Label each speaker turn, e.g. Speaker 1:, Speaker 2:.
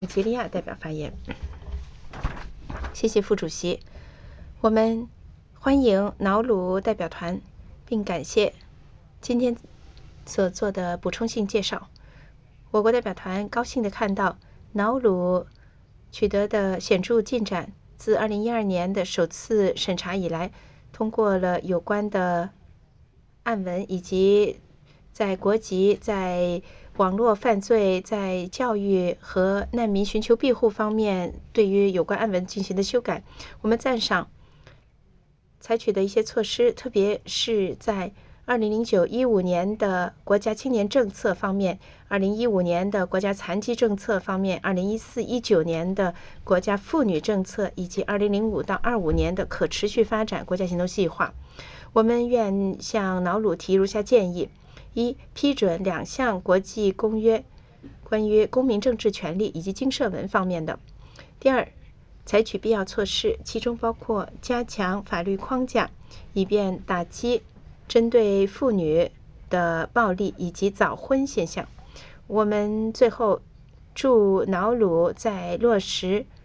Speaker 1: 吉利亚代表发言。谢谢副主席，我们欢迎瑙鲁代表团，并感谢今天所做的补充性介绍。我国代表团高兴地看到瑙鲁取得的显著进展，自2012年的首次审查以来，通过了有关的案文，以及在国籍、在网络犯罪、在教育和难民寻求庇护方面对于有关案文进行的修改。我们赞赏采取的一些措施，特别是在2009-15年的国家青年政策方面，2015年的国家残疾政策方面，2014-19年的国家妇女政策，以及2005到25年的可持续发展国家行动计划。我们愿向瑙鲁提如下建议：一、批准2项国际公约关于公民政治权利以及经社文方面的；第二，采取必要措施，其中包括加强法律框架，以便打击针对妇女的暴力以及早婚现象。我们最后祝瑙鲁在落实